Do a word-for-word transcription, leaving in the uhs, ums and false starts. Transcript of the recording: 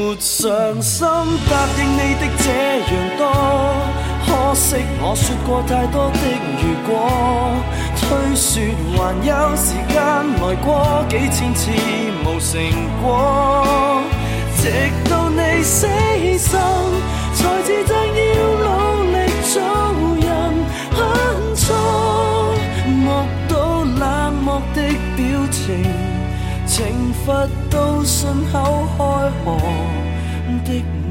上心，答應你的這樣多，可惜我說過太多的如果，推說還有時間來過，幾千次無成果，直到你死心，才自責要努力做人很錯，目睹冷漠的表情，懲罰到信口開河的